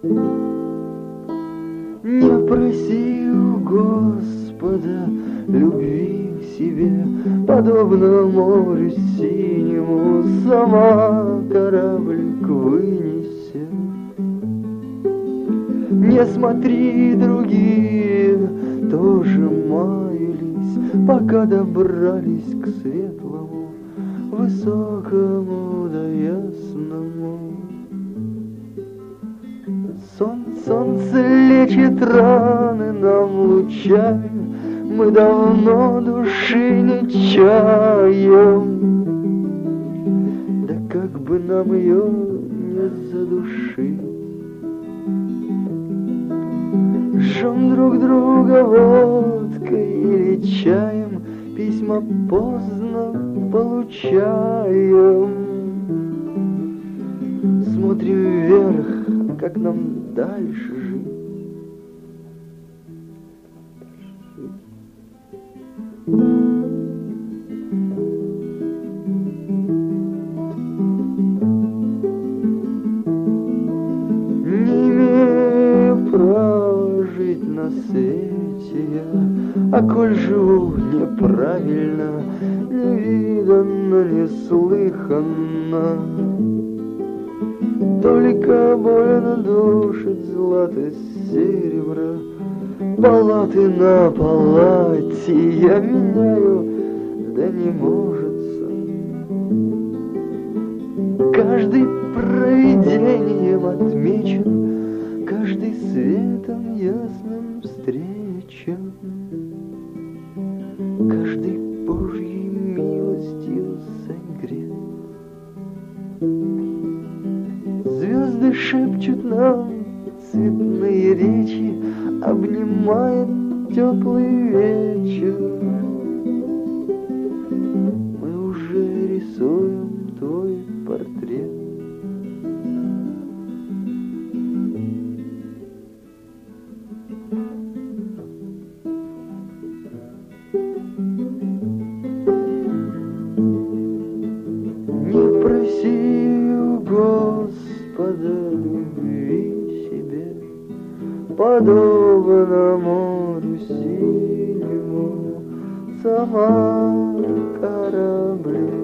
Не проси у Господа любви к себе, подобно морю синему, сама кораблик вынесет. Не смотри, другие тоже маялись, пока добрались к светлому, высокому да ясному. Солнце лечит раны нам лучами, мы давно души не чаем. Да как бы нам ее не задушить. Жжем друг друга водкой или чаем, письма поздно получаем. Смотрим вверх, как нам дальше жить. Не имею права жить на свете я, а коль живу неправильно, невиданно, неслыханно, только больно душит злато серебро. Палаты на палате я меняю, да не можется. Каждый провидением отмечен, каждый светом ясным встречен, каждый Божьей милостью согрет. Звезды шепчут нам цветные речи, обнимает теплый вечер. Мы уже рисуем твой портрет. Не проси у Господа любви себе, подобно морю синему, сама корабли